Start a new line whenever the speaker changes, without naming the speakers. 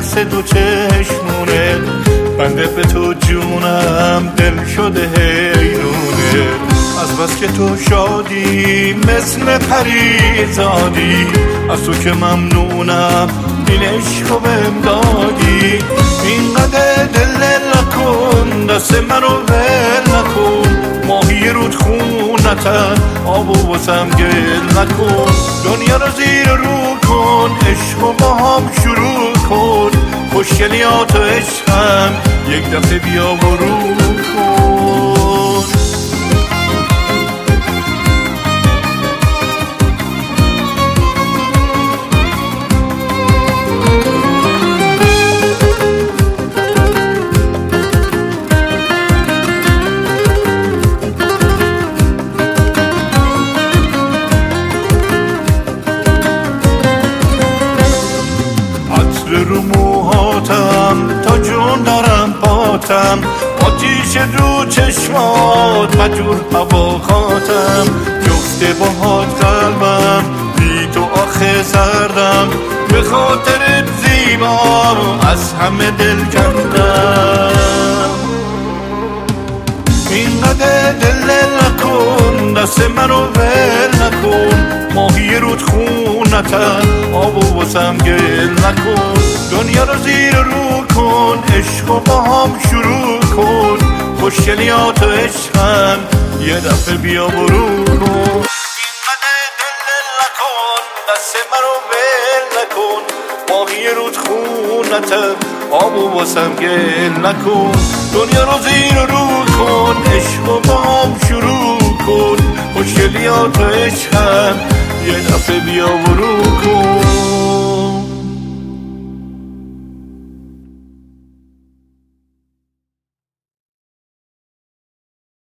رقص دو چشمونه، بنده به تو جونم دل شده حیرونه. از بس که تو شادی مثل پریزادی، از تو که ممنونم این عشقو بهم دادی. اینقدر دل نکن، دست منو ول نکن، ماهی رود خونتن آبو واسم گل نکن. دنیا رو زیر رو کن، عشقو با هم شروع کن، خوشگلیات و عشقم یک دفعه بیا و رو کن. رو موهاتم تا جون دارم باتم، آتیش رو چشمات مجور هوا خاتم. جفته باهات قلبم بی تو آخه سردم، به خاطرت زیبا از همه دل کندم. اینقدر دل نکن، دست منو ول نکن، ماهی رود خونتن آبو واسم گل نکن. دنیا رو زیر رو کن، عشقو با هم شروع کن، خوشگلیات و عشقم یه دفعه بیا برو کن. اینقدر دل نکن، دست منو ول نکن، ماهی رود خونتن آبو واسم گل نکن. دنیا رو زیر رو کن، عشقو با هم شروع کن، خوشگلیات و عشقم یه دفعه بیا برو